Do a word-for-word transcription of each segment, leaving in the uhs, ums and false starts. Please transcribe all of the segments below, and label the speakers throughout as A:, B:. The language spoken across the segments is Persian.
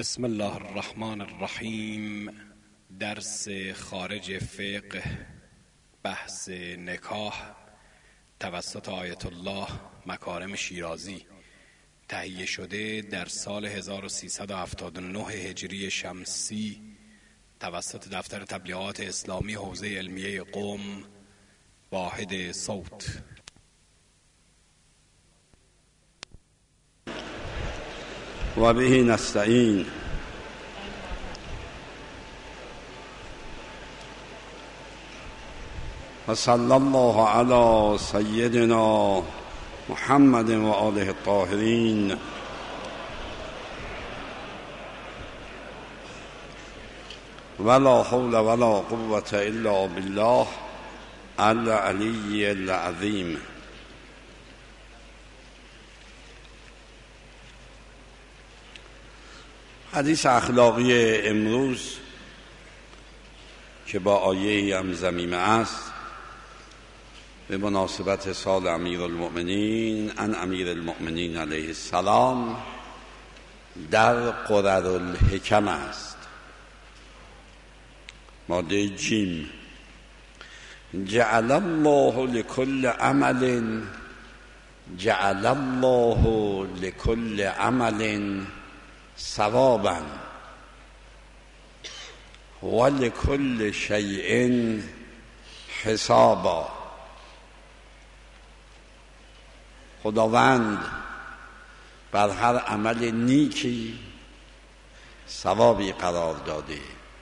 A: بسم الله الرحمن الرحیم. درس خارج فقه، بحث نکاح توسط آیت الله مکارم شیرازی، تهیه شده در سال هزار و سیصد و هفتاد و نه هجری شمسی توسط دفتر تبلیغات اسلامی حوزه علمیه قم، واحد صوت.
B: و به نستعین. و صلی الله علی سیدنا محمد و آله الطاهرین. ولا حول ولا قوة الا بالله العلی العظیم. حدیث اخلاقی امروز که با آیه هم ضمیمه است به مناسبت سال امیر المؤمنین ان امیر المؤمنین علیه السلام در قرر الحکم است. ماده جیم: جعل الله لكل عمل جعل الله لكل عمل ثوابا و لكل شیء حسابا. خداوند بر هر عمل نیکی ثوابی قرار داده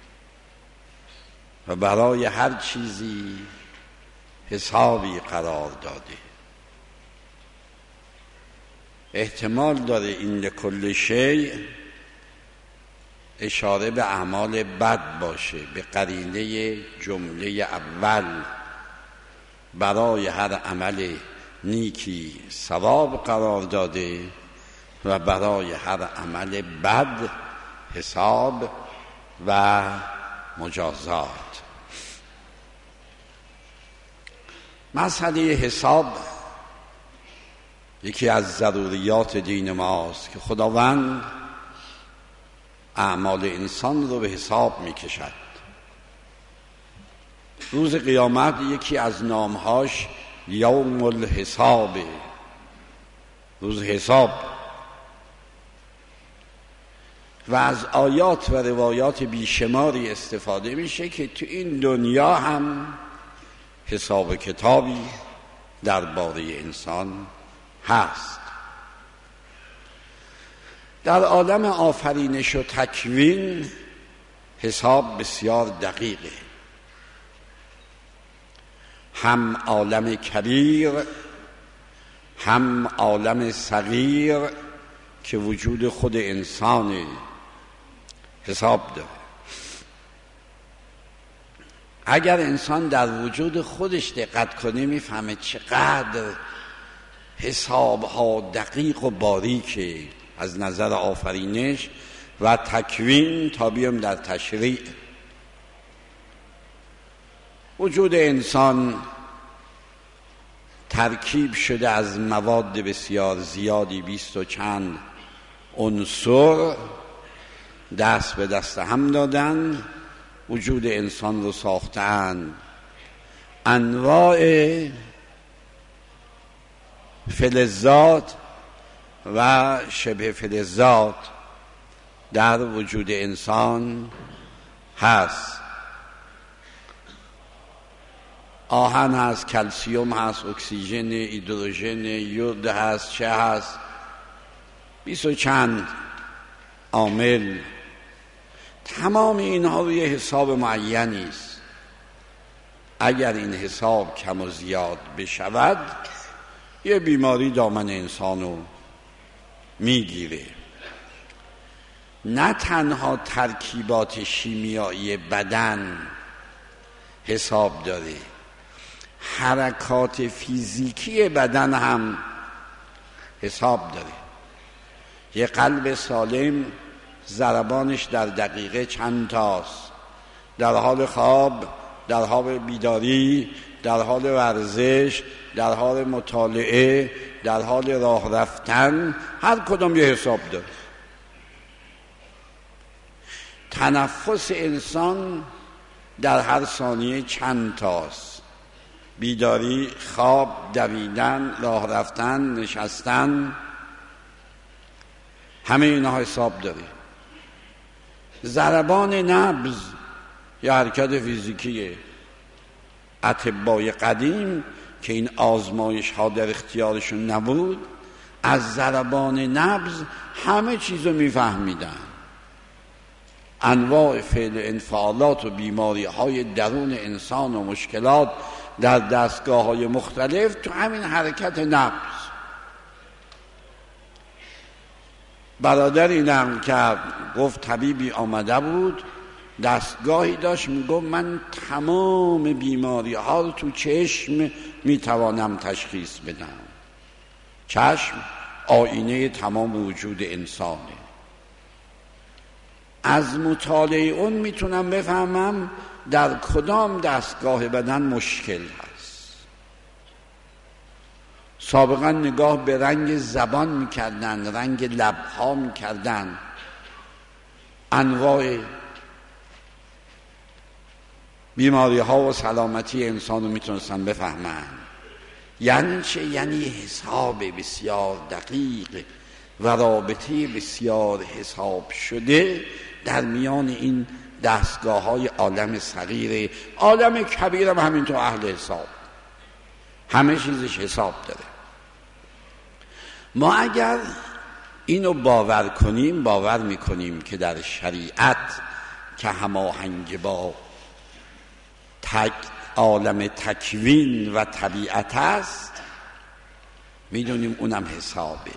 B: و برای هر چیزی حسابی قرار داده. احتمال داره این لکل شیء اشاره به اعمال بد باشه، به قرینه جمله اول برای هر عمل نیکی ثواب قرار داده و برای هر عمل بد حساب و مجازات. مسئله حساب یکی از ضروریات دین ماست که خداوند اعمال انسان رو به حساب می کشد. روز قیامت یکی از نامهاش یوم الحساب، روز حساب. و از آیات و روایات بیشماری استفاده میشه که تو این دنیا هم حساب کتابی درباره انسان هست. در عالم آفرینش و تکوین حساب بسیار دقیقه. هم عالم کبیر هم عالم صغیر که وجود خود انسان حساب داره. اگر انسان در وجود خودش دقت کنه میفهمه چقدر حسابها دقیق و باریکه از نظر آفرینش و تکوین تا بیام در تشریع. وجود انسان ترکیب شده از مواد بسیار زیادی، بیست و چند عنصر دست به دست هم دادن وجود انسان رو ساختن. انواع فلزات و شبه فلزات در وجود انسان هست. آهن هست، کلسیوم هست، اکسیژن، هیدروژن، یود هست، چه هست، بیست و چند عامل. تمام اینها روی حساب معینی است. اگر این حساب کم و زیاد بشود یه بیماری دامن انسانو میگیره. نه تنها ترکیبات شیمیایی بدن حساب داره، حرکات فیزیکی بدن هم حساب داره. یه قلب سالم ضربانش در دقیقه چند تاست، در حال خواب، در حال بیداری، در حال ورزش، در حال مطالعه، در حال راه رفتن، هر کدام یه حساب داره. تنفس انسان در هر ثانیه چند تاست؟ بیداری، خواب، دویدن، راه رفتن، نشستن، همه اینها حساب داره. ضربان نبض یا حرکت فیزیکیه. اطبای قدیم که این آزمایش ها در اختیارشون نبود، از ضربان نبض همه چیزو میفهمیدن. انواع فعل انفعالات و بیماری های درون انسان و مشکلات در دستگاه های مختلف تو همین حرکت نبض. برادری نقل کرد، گفت طبیبی آمده بود، دستگاهی داشت، میگفت من تمام بیماری ها رو تو چشم میتوانم تشخیص بدم. چشم آینه تمام وجود انسانه. از مطالعه اون میتونم بفهمم در کدام دستگاه بدن مشکل هست. سابقا نگاه به رنگ زبان میکردن، رنگ لبها میکردن، انواع بیماری ها و سلامتی انسان رو میتونستن بفهمن. یعنی چه؟ یعنی حساب بسیار دقیق و رابطه بسیار حساب شده در میان این دستگاه های عالم صغیر. عالم کبیر هم همینطور اهل حساب، همه چیزش حساب داره. ما اگر اینو باور کنیم، باور میکنیم که در شریعت که هماهنگ با تک عالم تکوین و طبیعت است، میدونیم اونم حسابه.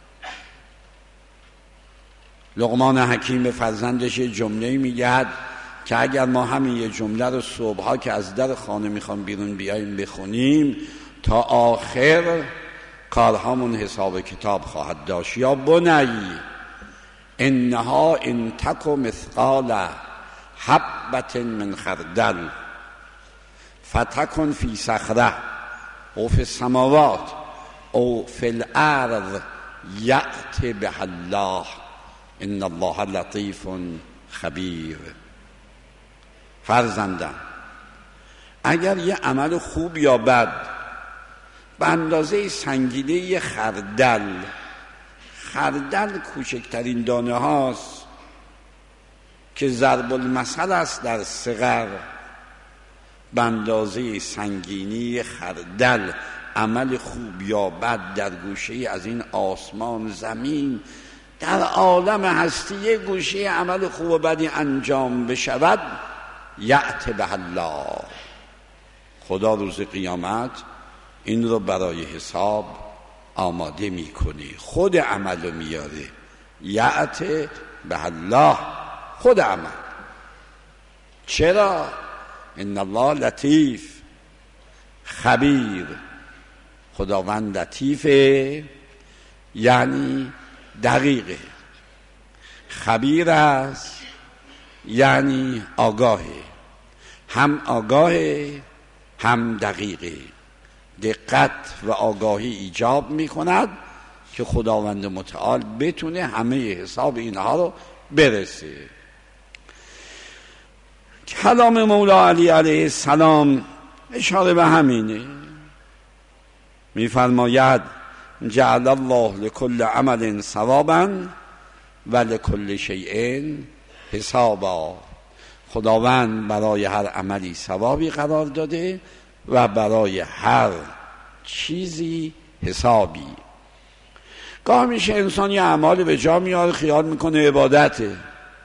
B: لقمان حکیم به فرزندش یه جمله میگه که اگر ما همین یه جمله رو صبحها که از در خانه میخوام بیرون بیاییم بخونیم، تا آخر کارهامون حساب کتاب خواهد داشت. یا بنی انها ان تک مثقال حبة من خردل فتکن فی صخره او فی السماوات او فی الارض یأت بها الله ان الله لطیف خبیر. فرزندم، اگر یه عمل خوب یا بد به اندازه سنگینه خردل، خردل کوچکترین دانه هاست که ضرب المثل است در صغر، به اندازه سنگینی خردل عمل خوب یا بد در گوشه از این آسمان زمین در عالم هستی یه گوشه عمل خوب و بدی انجام بشود، یأت به الله، خدا روز قیامت این رو برای حساب آماده میکنه، خود عمل رو میاره. یأت به الله، خود عمل. چرا؟ ان الله لطیف خبیر. خداوند لطیفه یعنی دقیقه، خبیر است یعنی آگاهه، هم آگاهه هم دقیقه. دقت و آگاهی ایجاب میکند که خداوند متعال بتونه همه حساب اینها رو برسه. کلام مولا علی علیه السلام اشاره به همینه. میفرماید جعل الله لكل عمل ثوابا و لكل شیء حسابا. خداوند برای هر عملی ثوابی قرار داده و برای هر چیزی حسابی. گاه میشه انسان یه اعمالی به جا میاره، خیال میکنه عبادته،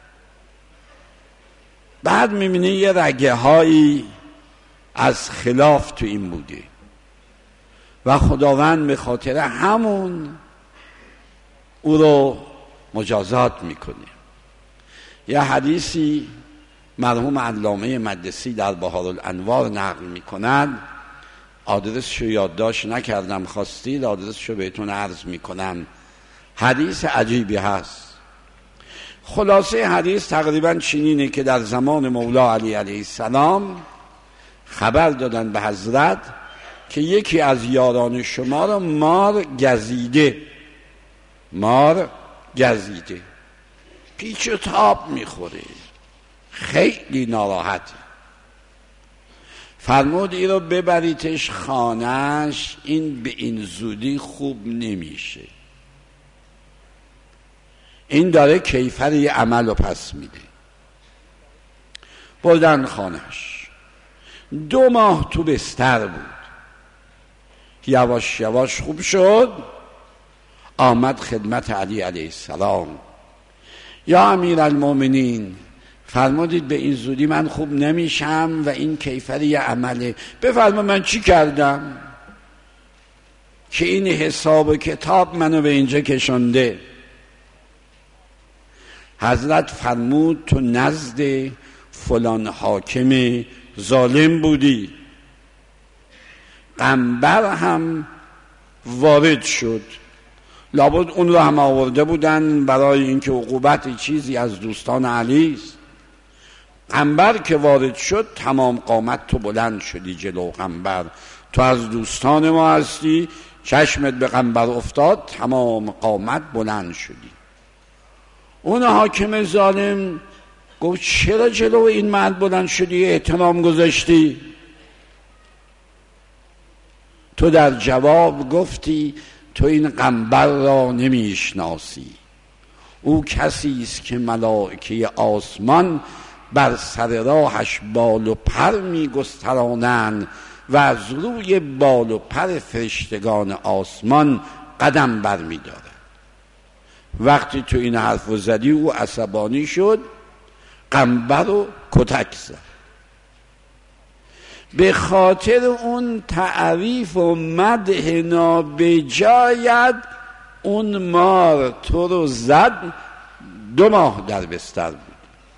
B: بعد میبینه یه رگه هایی از خلاف تو این بوده و خداوند به خاطر همون او رو مجازات میکنه. یه حدیثی مرحوم علامه مقدسی در بهارالانوار نقل میکنند، آدرسشو یادداشت نکردم، خواستید آدرسشو بهتون عرض میکنم. حدیث عجیبی هست. خلاصه حدیث تقریبا چنینه که در زمان مولا علی علیه السلام خبر دادن به حضرت که یکی از یاران شما رو مار گزیده، مار گزیده، پیچ و تاب میخوره. خیلی ناراحته. فرمود ای رو ببریتش خانهش، این به این زودی خوب نمیشه، این داره کیفر یه عمل رو پس میده. بردن خانهش، دو ماه تو بستر بود، یواش یواش خوب شد، آمد خدمت علی علیه السلام. یا امیر المؤمنین، فرمودید به این زودی من خوب نمیشم و این کیفر یه عمله، بفرما من چی کردم که این حساب و کتاب منو به اینجا کشنده؟ حضرت فرمود تو نزد فلان حاکم ظالم بودی. قنبر هم وارد شد، لابد اون رو هم آورده بودن برای اینکه عقوبت چیزی از دوستان علی است. قنبر که وارد شد، تمام قامت تو بلند شدی جلو قنبر، تو از دوستان ما هستی، چشمت به قنبر افتاد، تمام قامت بلند شدی. اون حاکم ظالم گفت چرا جلو این مرد بلند شدی، احترام گذاشتی؟ تو در جواب گفتی تو این قنبر را نمیشناسی، او کسی است که ملائکه آسمان بر سر راهش بال و پر میگسترانند و از روی بال و پر فرشتگان آسمان قدم بر می‌دارد. وقتی تو این حرف رو زدی او عصبانی شد، قنبر رو کتک زد. به خاطر اون تعریف و مدح نابجایت اون مار تو رو زد، دو ماه در بستر بود.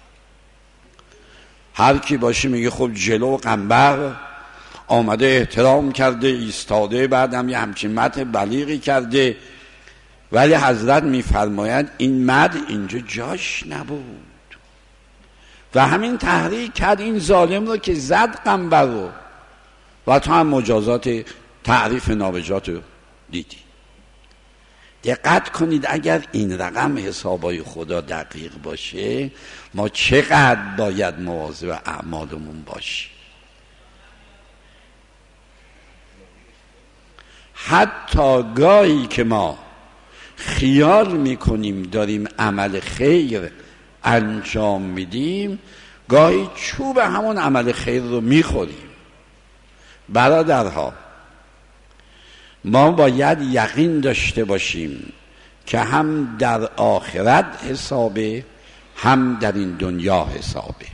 B: هر کی باشه میگه خب جلو قنبر آمده احترام کرده ایستاده، بعدم یه همچین مدح بلیغی کرده، ولی حضرت میفرماید این مدح اینجا جاش نبود و همین تحریک کرد این ظالم رو که زد قنبر رو، و تو هم مجازات تعریف نابجات رو دیدی. دقت کنید اگر این رقم حسابای خدا دقیق باشه، ما چقدر باید مواظب اعمالمون باشیم. حتی گاهی که ما خیال میکنیم داریم عمل خیر انجام میدیم، گاهی چوب همون عمل خیر رو میخوریم. برادرها، ما باید یقین داشته باشیم که هم در آخرت حسابه، هم در این دنیا حسابه.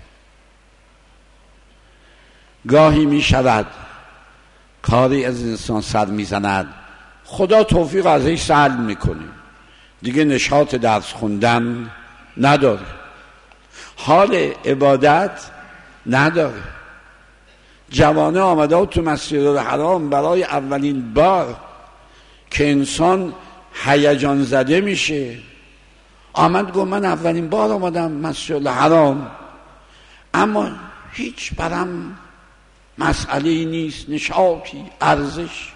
B: گاهی می شود کاری از انسان سر می زند، خدا توفیق ازش سلب می کنه، دیگه نشاط درس خوندن نداره، حال عبادت نداره. جوانه آمده و تو مسجد الحرام برای اولین بار که انسان هیجان زده میشه، آمد گفت من اولین بار آمدم مسجد الحرام، اما هیچ برم مسئله نیست، نشاطی، ارزش.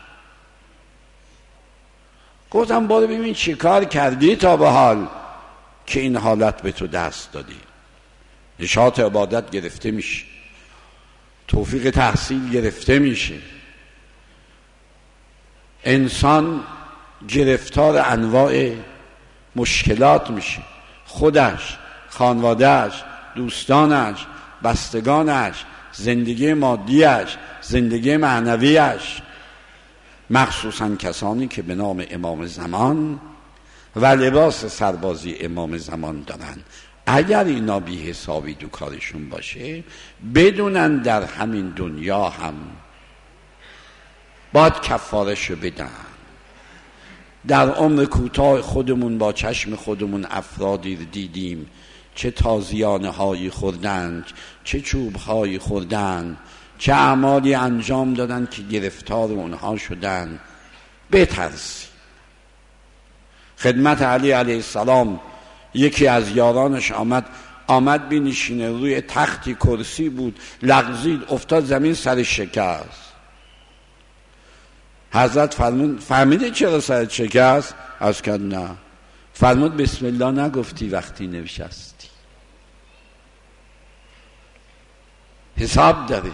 B: گفتم برو ببین چی کار کردی تا به حال که این حالت به تو دست دادی. نشاط عبادت گرفته میشه، توفیق تحصیل گرفته میشه، انسان گرفتار انواع مشکلات میشه، خودش، خانوادهش، دوستانش، بستگانش، زندگی مادیش، زندگی معنویش، مخصوصا کسانی که به نام امام زمان و لباس سربازی امام زمان دارن. اگر اینا بی حسابی دو کارشون باشه، بدونن در همین دنیا هم باید کفارشو بدن. در عمر کوتاه خودمون با چشم خودمون افرادی دیدیم چه تازیانه هایی خوردن، چه چوب هایی خوردن، چه اعمالی انجام دادن که گرفتار اونها شدن. بترسی. خدمت علی علیه السلام یکی از یارانش آمد آمد بنشینه، روی تختی کرسی بود، لغزید، افتاد زمین، سر شکست. حضرت فرمود فهمیده چرا سر شکست؟ از کرد نه. فرمود بسم الله نگفتی وقتی نشستی. حساب داره.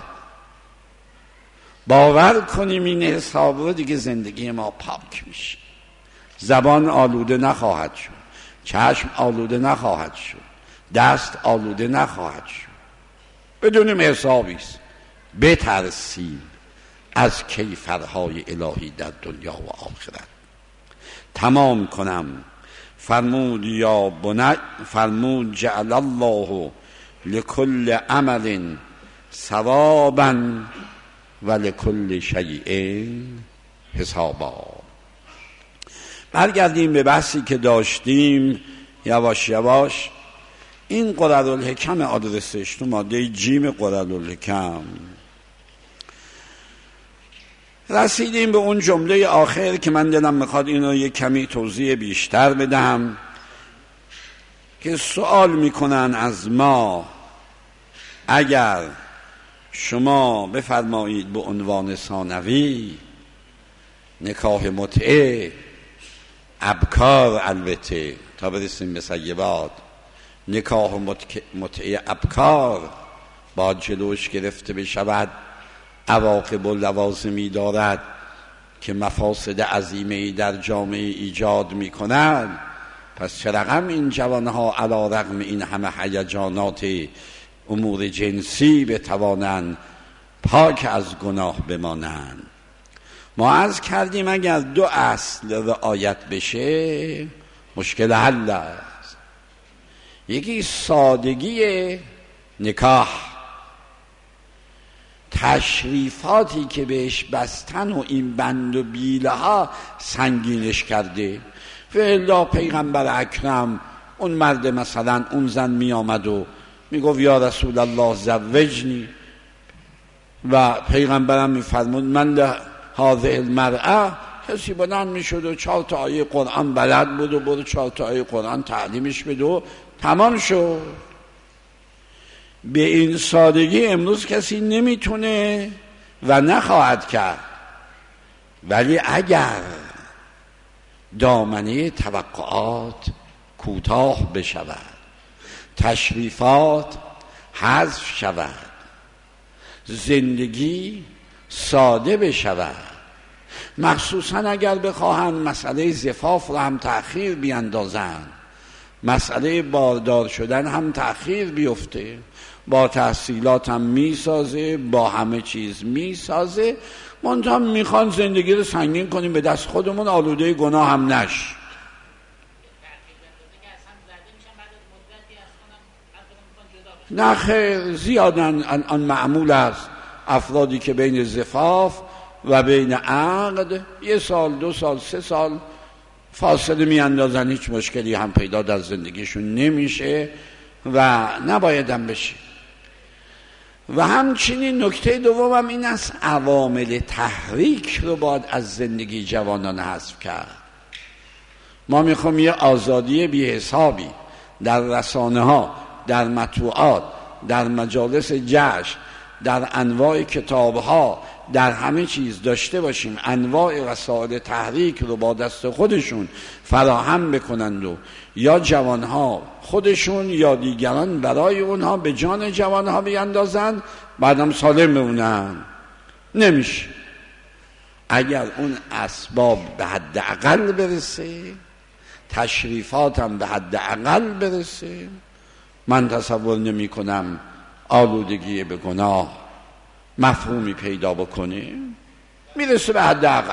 B: باور کنیم این حساب رو، دیگه زندگی ما پاک میشه. زبان آلوده نخواهد شد، چشم آلوده نخواهد شد، دست آلوده نخواهد شد. بدونیم حسابی است. بترسیم از کیفرهای الهی در دنیا و آخرت. تمام کنم. فرمود یا بنی، فرمود جعل الله لکل عمل ثوابا و لکل شیء حسابا. برگردیم به بحثی که داشتیم یواش یواش. این قررالحکم آدرسش تو ماده جیم قررالحکم رسیدیم به اون جمله آخر که من دلم میخواد اینو یک کمی توضیح بیشتر بدم، که سوال میکنن از ما اگر شما بفرمایید به عنوان ثانوی نکاح متعه، ابکار، البته تا برسیم به سیبات، نکاح متعه ابکار با جلوش گرفته بشود، عواقب و لوازمی دارد که مفاسد عظیمه‌ای در جامعه ایجاد می‌کند، پس چه رقم این جوانها علی رغم این همه هیجانات امور جنسی بتوانند پاک از گناه بمانند. ما عرض کردیم اگر دو اصل رعایت بشه مشکل حل است. یکی سادگی نکاح، تشریفاتی که بهش بستن و این بند و بیله ها سنگینش کرده. فعلا پیغمبر اکرم اون مرد مثلا اون زن می آمد و می گفت یا رسول الله زوجنی، و پیغمبرم می فرمود من لهذه المرأه، کسی بلند می شد و چهار تا آیه قرآن بلد بود و برو چهار تا آیه قرآن تعلیمش بده و تمام شد. به این سادگی امروز کسی نمیتونه و نخواهد کرد. ولی اگر دامنه توقعات کوتاه بشود، تشریفات حذف شود، زندگی ساده بشود، مخصوصا اگر بخواهند مسئله زفاف رو هم تأخیر بیندازند، مسئله باردار شدن هم تأخیر بیفته، با تحصیلات هم میسازه، با همه چیز میسازه، منتها میخوان زندگی رو سنگین کنیم به دست خودمون، آلوده گناه هم نش. نه خیر، زیادن آن معمول است. افرادی که بین زفاف و بین عقد یه سال، دو سال، سه سال فاصله میاندازن، هیچ مشکلی هم پیدا در زندگیشون نمیشه و نبایدم بشه. و همچنین نکته دومم این است، عوامل تحریک رو باید از زندگی جوانان حذف کرد. ما میخوام یه آزادی بی حسابی در رسانه ها، در مطبوعات، در مجالس جشن، در انواع کتاب ها، در همه چیز داشته باشیم. انواع وسایل تحریک رو با دست خودشون فراهم بکنند و یا جوانها خودشون یا دیگران برای اونها به جان جوانها بیندازند، بعدم سالم بمونن. نمیشه. اگر اون اسباب به حد اقل برسه، تشریفات هم به حد اقل برسه، من تصور نمی کنم آلودگی به گناه مفهومی پیدا بکنه. میرسه به حد اقل.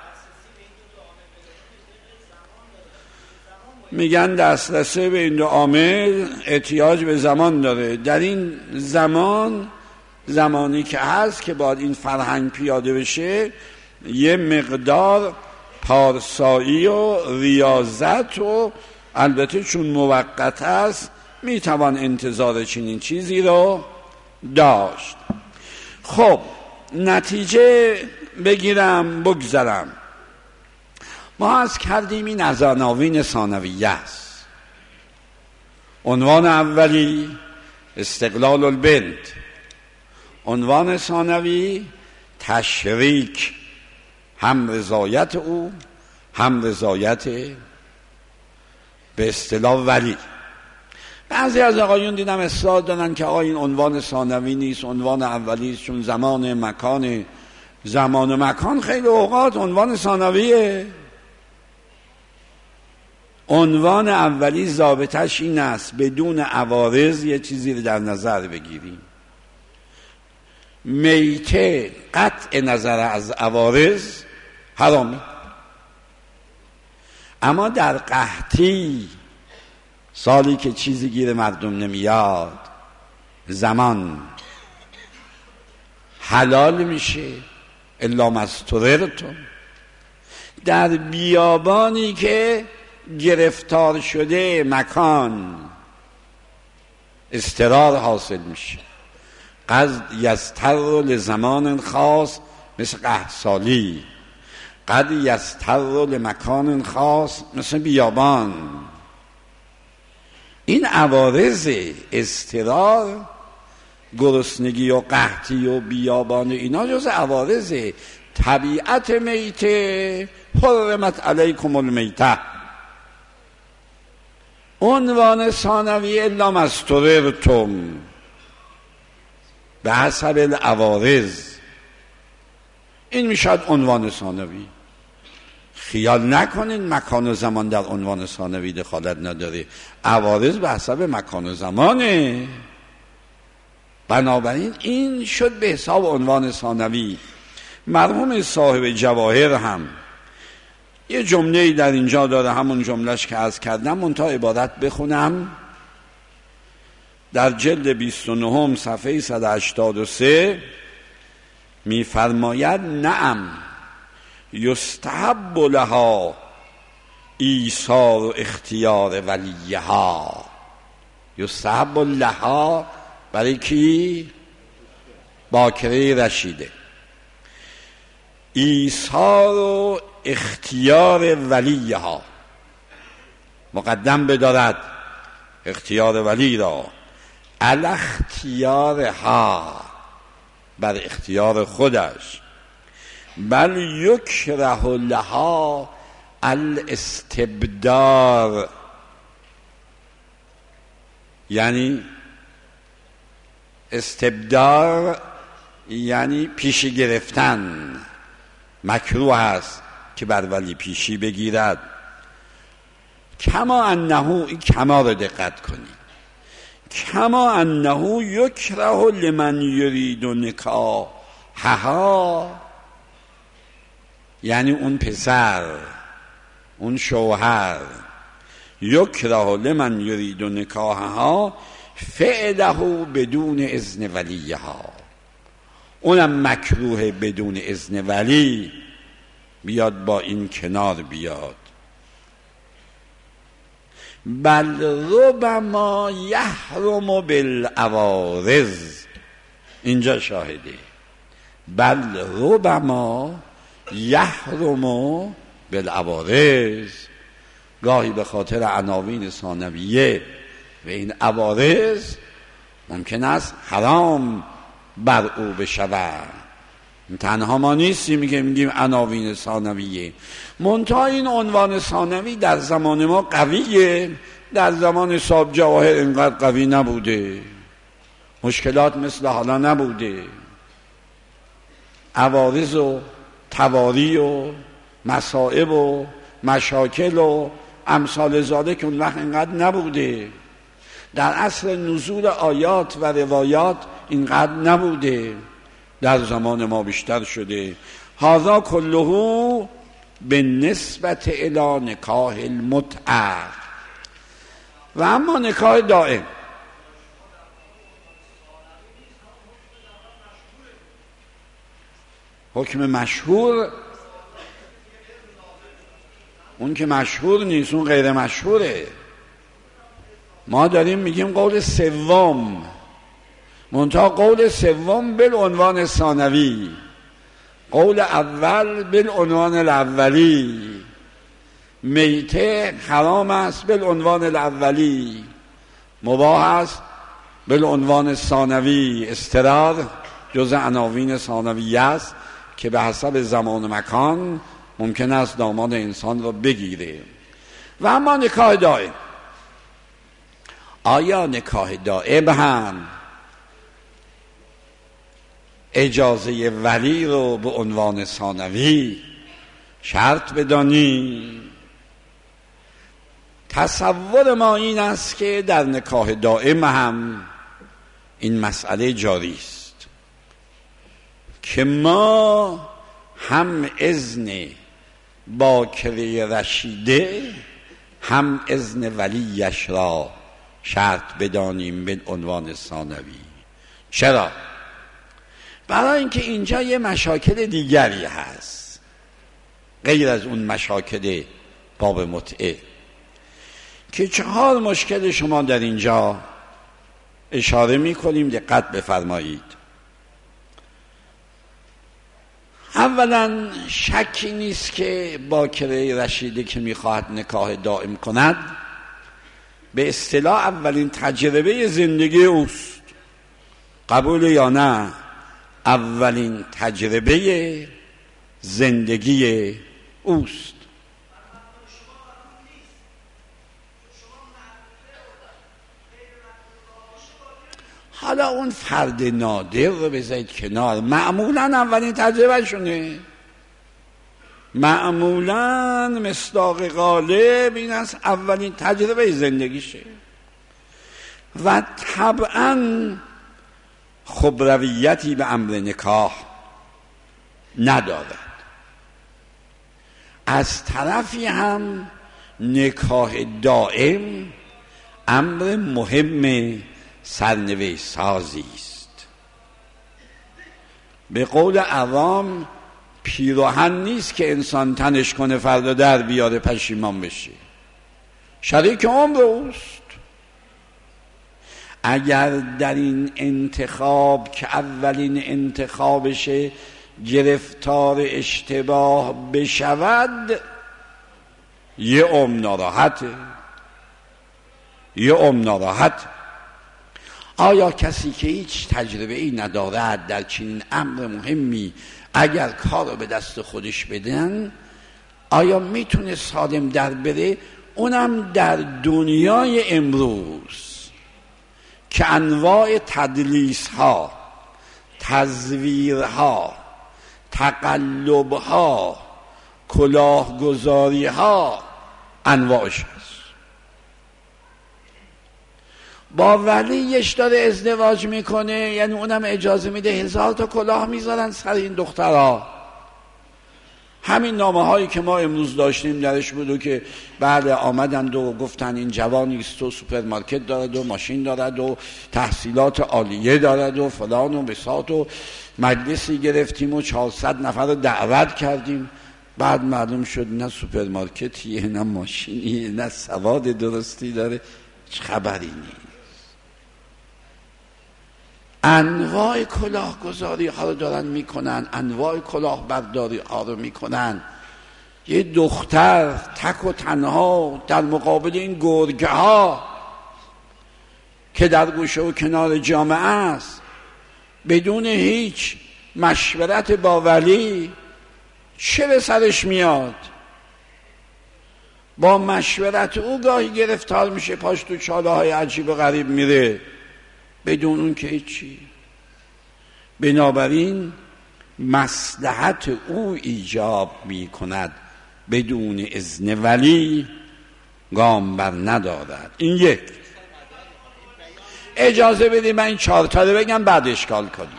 B: میگن دسترسی به این دو عامل احتیاج به زمان داره. در این زمان، زمانی که هست که باید این فرهنگ پیاده بشه، یه مقدار پارسایی و ریاضت و البته چون موقت است میتوان انتظار چنین چیزی رو داشت. خب نتیجه بگیرم بگذرم. ما از کردیم این از عناوین ثانویه است. عنوان اولی استقلال البنت، عنوان ثانوی تشریک، هم رضایت او هم رضایت به اصطلاح ولی. بعضی از آقایون دیدم اصرار دارن که آقا این عنوان ثانوی نیست، عنوان اولی است، چون زمان مکان زمان و مکان خیلی اوقات عنوان ثانویه. عنوان اولی ضابطش این است بدون عوارض یه چیزی رو در نظر بگیریم. میته قطع نظر از عوارض حرامه، اما در قحطی سالی که چیزی گیر مردم نمیاد زمان حلال میشه الا مستورتون. در بیابانی که گرفتار شده مکان استقرار حاصل میشه. قد یستر لزمان خاص مثل قحط سالی، قد یستر لمکان خاص مثل بیابان. این عوارض اضطرار، گرسنگی و قحطی و بیابان، اینا جز عوارض طبیعت میته. حرمت علیکم المیته. عنوان ثانوی الا مستورتم به حسب العوارض. این میشد عنوان ثانوی. خیال نکنین مکان و زمان در عنوان ثانوی دخالت نداره، عوارض به حسب مکان و زمانه. بنابراین این شد به حساب عنوان ثانوی. مرحوم صاحب جواهر هم یه جمله‌ای در اینجا داره، همون جملهش که عرض کردم، منتها عبارت بخونم. در جلد بیست و نه صفحه صد و هشتاد و سه می‌فرماید نعم یستحب لها ایثار و اختیار ولیها. یستحب لها برای کی؟ باکره رشیده. ایثار و اختیار ولیها، مقدم بدارد اختیار ولی را علی اختیارها، بر اختیار خودش. بل یکره لها الاستبدار، یعنی استبدار یعنی پیشی گرفتن. مکروه است که بر ولی پیشی بگیرد. کما انه، این کما رو دقت کنید، کما انه یکره لمن یرید نکاحها، یعنی اون پسر، اون شوهر، یکره لمن یرید نکاحها فعله بدون اذن ولیها، اونم مکروه بدون اذن ولی بیاد با این کنار بیاد. بل ربما یحرم بالعوارض، اینجا شاهده. بل ربما یحرم بالعوارض، گاهی به خاطر عناوین ثانویه و این عوارض ممکن است حرام بر او بشود. تنها ما نیستیم میگیم میگیم عناوین ثانویه، منتها این عنوان ثانوی در زمان ما قویه، در زمان صاحب جواهر اینقدر قوی نبوده، مشکلات مثل حالا نبوده، عوارض و تواری و مصائب و مشاکل و امثال ذالک که اون وقت اینقدر نبوده. در عصر نزول آیات و روایات اینقدر نبوده، در زمان ما بیشتر شده. هذا کله به نسبت الی نکاح المتعه. و اما نکاح دائم، حکم مشهور، اون که مشهور نیست، اون غیر مشهوره. ما داریم میگیم قول سوم، منتها قول سوم بالعنوان ثانوی، قول اول بالعنوان الاولی. میته حرام است بالعنوان الاولی، مباح است بالعنوان ثانوی. استرار جز عناوین ثانویه است که به حسب زمان و مکان ممکن است داماد انسان را بگیره. و اما نکاح دائم، آیا نکاح دائم هم اجازه ولی رو به عنوان ثانوی شرط بدانیم؟ تصور ما این است که در نکاح دائم هم این مسئله جاری است که ما هم اذن باکره رشیده هم اذن ولیش را شرط بدانیم به عنوان ثانوی. چرا؟ برای اینکه اینجا یه مشاکل دیگری هست غیر از اون مشاکل باب متعه، که چهار مشکل شما در اینجا اشاره می کنیم، دقت بفرمایید. اولا شکی نیست که باکره رشیده که میخواهد نکاح دائم کند به اصطلاح اولین تجربه زندگی اوست. قبول یا نه؟ اولین تجربه زندگی اوست. حالا اون فرد نادر رو بذارید کنار، معمولا اولین تجربه شونه، معمولا مصداق غالب این است اولین تجربه زندگیشه و طبعا خبرویتی به امر نکاح ندارد. از طرفی هم نکاح دائم امر مهم سرنوشت سازی است. به قول عوام پیراهن نیست که انسان تنش کنه فردا در بیاره پشیمان بشه، شریک عمر اوست. اگر در این انتخاب که اولین انتخابشه گرفتار اشتباه بشود یه عمر ناراحته، یه عمر ناراحته. آیا کسی که هیچ تجربه ای ندارد در چنین امر مهمی اگر کار رو به دست خودش بدن آیا میتونه سالم در بره؟ اونم در دنیای امروز که انواع تدلیس ها، تزویر ها، تقلب ها، کلاهگذاری ها انواعش هست. با ولیش داره ازدواج میکنه، یعنی اونم اجازه میده هزار تا کلاه میذارن سر این دخترها. همین نامه هایی که ما امروز داشتیم درش بود که بله آمدند و گفتن این جوانی است و سوپرمارکت دارد و ماشین دارد و تحصیلات عالیه دارد و فلان و بساط و مجلسی گرفتیم و چهارصد نفر رو دعوت کردیم. بعد معلوم شد نه سوپرمارکتیه نه ماشینیه نه سواد درستی داره، چه خبری نیست. انواع کلاهگذاری ها رو دارن میکنن، انواع کلاهبرداری ها رو میکنن. یه دختر تک و تنها در مقابل این گرگه ها که در گوشه و کنار جامعه است بدون هیچ مشورت با ولی چه به سرش میاد؟ با مشورت او گاهی گرفتار میشه، پاش تو چاله های عجیب و غریب میره بدون اون که هیچی. بنابراین مصلحت او ایجاب میکند بدون اذن ولی گام بر ندارد. این یک. اجازه بدید من این چهار تا رو بگم بعد اشکال کنیم.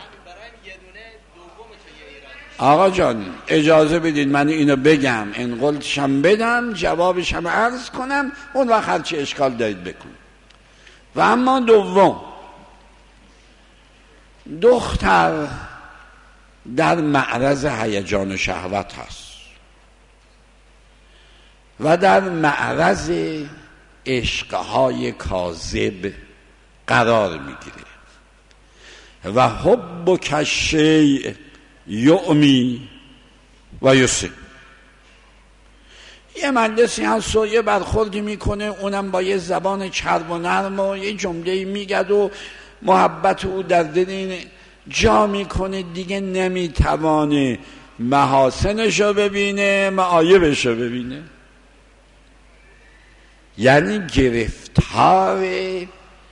B: آقا جان اجازه بدید من اینو بگم، این قلتشم بدم، جوابشم عرض کنم، اون وقت هرچی اشکال دارید بکن. و اما دوم، دختر در معرض هیجان و شهوت هست و در معرض عشقهای کاذب قرار میگیره و حب کشیء یعمی و یسم. یه مجلسی هست و یه برخوردی میکنه، اونم با یه زبان چرب و نرم و یه جمله‌ای میگد و محبت او در دل جا میکنه، دیگه نمیتوانه محاسنشو ببینه معایبشو ببینه. یعنی گرفتار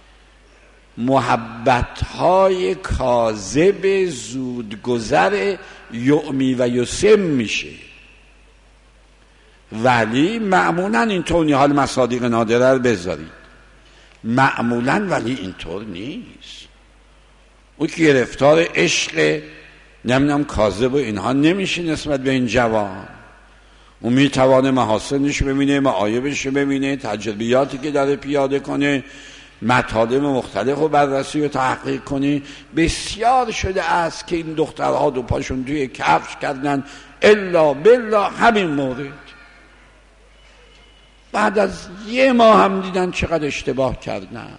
B: محبت‌های کاذب زودگذر یعمی و یسم میشه. ولی معمولا اینطور نیست. حال مصادیق نادره رو بذارید، معمولا ولی اینطور نیست. او که گرفتار عشق نمیدونم کاذب و اینها نمیشه نسبت به این جوان. او میتوانه محاسنش ببینه، معایبش ببینه، تجربیاتی که داره پیاده کنه، مطالب مختلف رو بررسی و تحقیق کنی. بسیار شده است که این دخترها دو پاشون توی کفش کردن الا بلا همین مورد، بعد از یه ماه هم دیدن چقدر اشتباه کردن.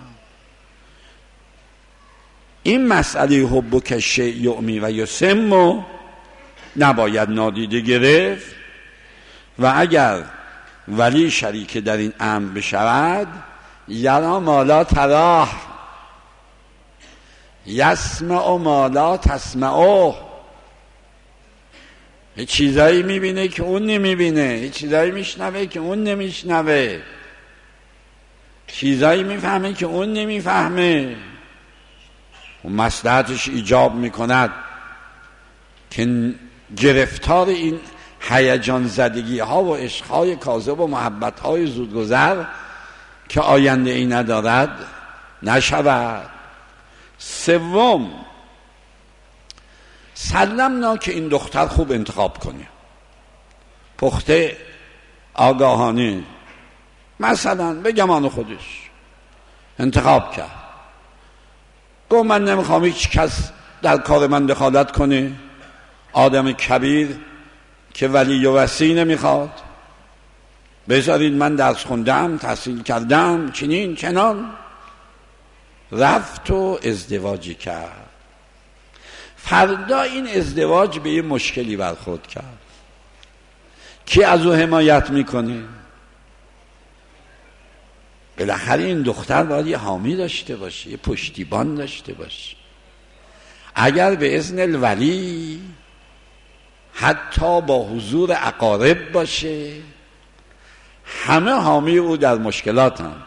B: این مسئله حب و کشه یعمی و یسم نباید نادیده گرفت و اگر ولی شریک در این امر بشود، یرا مالا تراه یسمع مالا تسمعه، یه چیزایی میبینه که اون نمیبینه، یه چیزایی میشنوه که اون نمیشنوه، چیزایی میفهمه که اون نمیفهمه. و مصلحتش ایجاب میکند که گرفتار این هیجان زدگی ها و عشق های کاذب و محبت های زودگذر که آینده ای ندارد نشود. سوم، سلمنا که این دختر خوب انتخاب کنه، پخته، آگاهانه، مثلا به گمان خودش انتخاب کرد، گفت من نمیخوام هیچ کس در کار من دخالت کنه، آدم کبیر که ولی و وصی نمیخواد، بذارید من درس خوندم، تحصیل کردم، چنین چنان. رفت و ازدواجی کرد. فردا این ازدواج به یه مشکلی برخورد کرد. کی از او حمایت میکنه؟ بالاخره این دختر باید یه حامی داشته باشه، یه پشتیبان داشته باشه. اگر به اذن الولی حتی با حضور اقارب باشه، همه حامی او در مشکلات هم.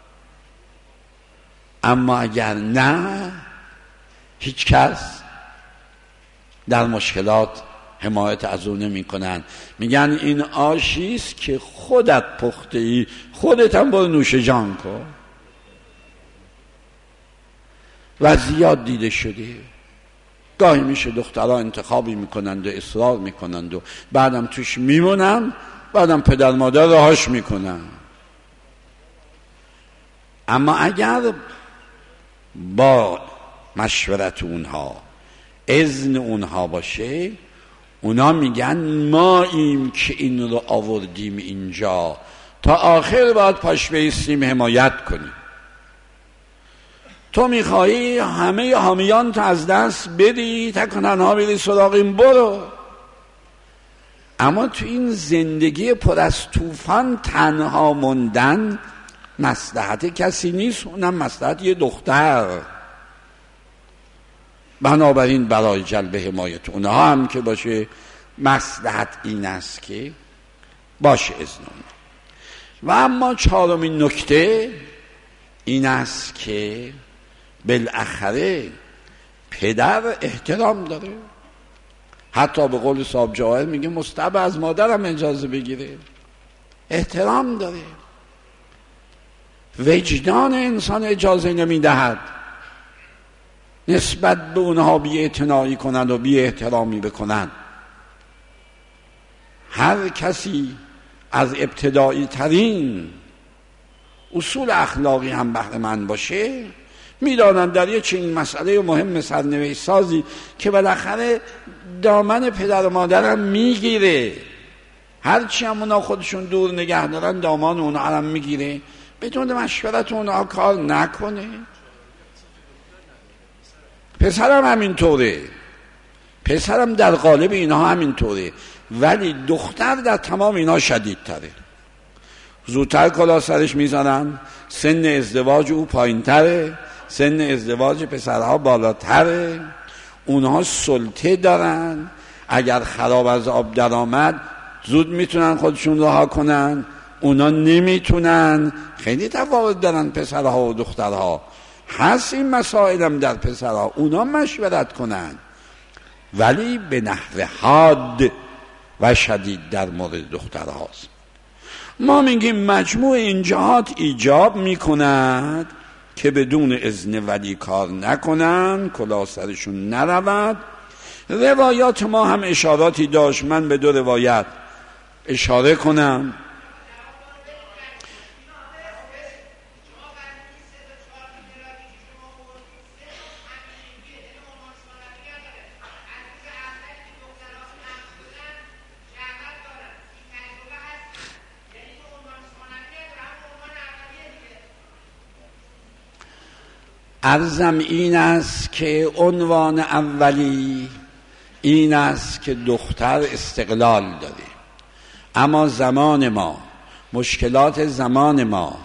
B: اما اگر نه، هیچ کس در مشکلات حمایت از او نمی کنن. میگن این آشیست که خودت پخته ای، خودت هم برو نوش جان کن. و زیاد دیده شده. گاهی میشه دخترها انتخابی میکنند و اصرار میکنند و بعدم توش میمونن، بعدم پدر مادر راهاش میکنن. اما اگر با مشورت اونها، اذن اونها باشه، اونا میگن ما ایم که این رو آوردیم اینجا، تا آخر باید پاش بیستیم حمایت کنیم. تو میخوایی همه حامیان تو از دست بدی، تکننها بری سراغ این، برو. اما تو این زندگی پر از طوفان تنها موندن مصلحت کسی نیست، اونم مصلحت یه دختر. بنابراین برای جلب حمایت اونها هم که باشه، مصلحت این است که باشه اذن. و اما چهارمین نکته این است که بالاخره پدر احترام داره. حتی به قول صاحب جواهر میگه مستحب از مادرم اجازه بگیره. احترام داره. وجدان انسان اجازه نمیدهد نسبت به اونها بی اعتنایی کنند و بی احترامی بکنند. هر کسی از ابتدایی ترین اصول اخلاقی هم بهره مند باشه، میدانند در یه چنین مسئله مهم سرنوشت سازی که بالاخره دامن پدر و مادرم میگیره، هرچی هم اونا خودشون دور نگه دارن دامان اونا هم میگیره، بدون مشورت اونا کار نکنه. پسرم همینطوره، پسرم در قالب اینها همینطوره، ولی دختر در تمام اینا شدیدتره. زودتر کلاه سرش میزنن، سن ازدواج او پایین تره، سن ازدواج پسرها بالاتره، اونها سلطه دارن، اگر خراب از آب در آمد زود میتونن خودشون رها کنن، اونا نمیتونن. خیلی تفاوت دارن پسرها و دخترها. هست این مسائلم در پسرها، اونا مشورت کنن، ولی به نحو حاد و شدید در مورد دخترهاست. ما میگیم مجموع این جهات ایجاب میکند که بدون اذن ولی کار نکنن، کلاه سرشون نرود. روایات ما هم اشاراتی داشت، من به دو روایت اشاره کنم. عرضم این است که عنوان اولی این است که دختر استقلال داره، اما زمان ما، مشکلات زمان ما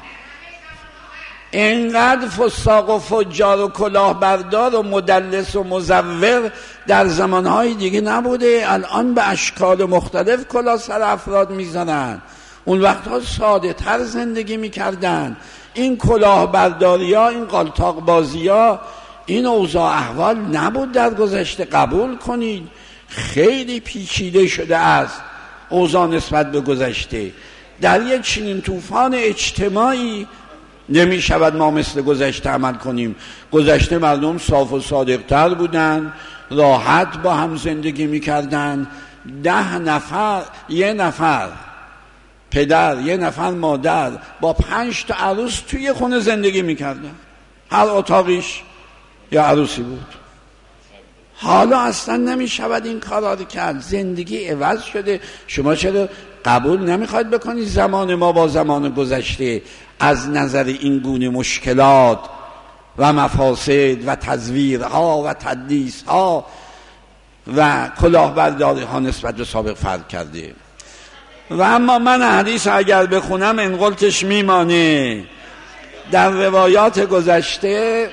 B: اینقدر فساق و فجار و کلاهبردار و مدلس و مزور در زمانهای دیگه نبوده. الان به اشکال مختلف کلاه سر افراد میزنن، اون وقتها ساده تر زندگی میکردن. این کلاهبرداری ها، این قالتاق بازی ها، این اوضاع احوال نبود در گذشته. قبول کنید خیلی پیچیده شده است اوضاع نسبت به گذشته. در یک چنین طوفان اجتماعی نمی شود ما مثل گذشته عمل کنیم. گذشته مردم صاف و صادق تر بودن، راحت با هم زندگی می کردن. ده نفر، یه نفر پدر، یه نفر مادر با پنج تا عروس توی خونه زندگی میکردن، هر اتاقیش یا عروسی بود. حالا اصلا نمیشود این کارا رو کرد، زندگی عوض شده. شما چرا قبول نمیخواید بکنید زمان ما با زمان گذشته از نظر این گونه مشکلات و مفاسد و تزویرها و تدلیسها و کلاهبرداری ها نسبت به سابق فرق کرده؟ و اما من حدیث اگر بخونم انقلتش میمانه. در روایات گذشته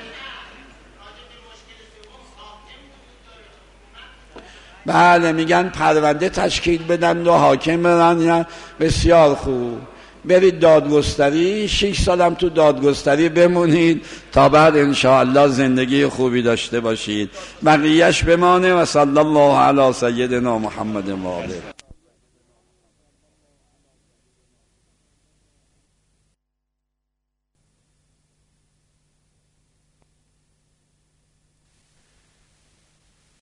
B: بله میگن پرونده تشکیل بدن و حاکم برن، بسیار خوب، برید دادگستری، شش سالم تو دادگستری بمونید تا بعد انشاءالله زندگی خوبی داشته باشید، بقیهش بمانه. و صلی الله علی سیدنا محمد و آله.